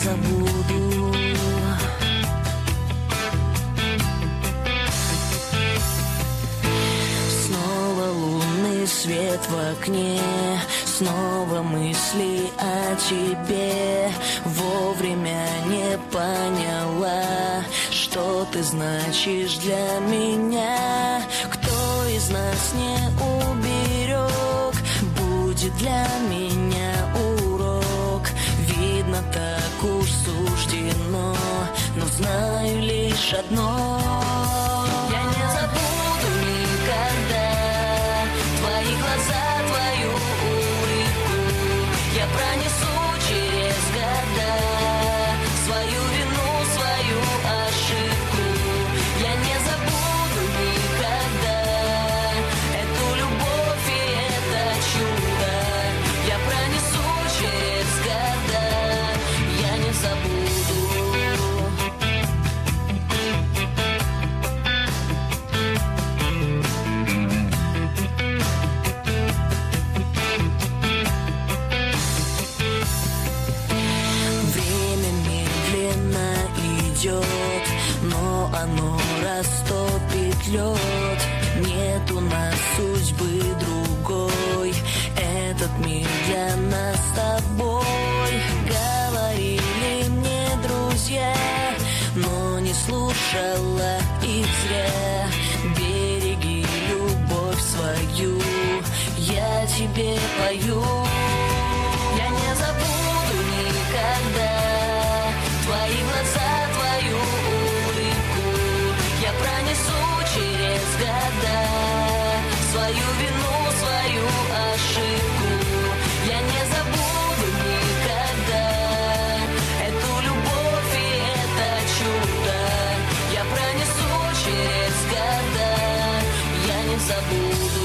забуду. Снова лунный свет в окне, снова мысли о тебе. Вовремя не поняла, что ты значишь для меня. Кто из нас не уберег, будет для меня урок. Видно, так уж суждено, но знаю лишь одно: я не забуду никогда твои глаза, твою улыбку. Я пронесу через года свою вину, свою ошибку. Я не забуду никогда эту любовь и это чудо. Я пронесу через года, я не забуду. Но оно растопит лед. Нет у нас судьбы другой, этот мир для нас с тобой. Говорили мне друзья, но не слушала их зря. Береги любовь свою, я тебе пою. Я не забуду никогда твои глаза, твою улыбку. Я пронесу через года свою вину, свою ошибку. Я не забуду никогда эту любовь и это чудо. Я пронесу через года, я не забуду.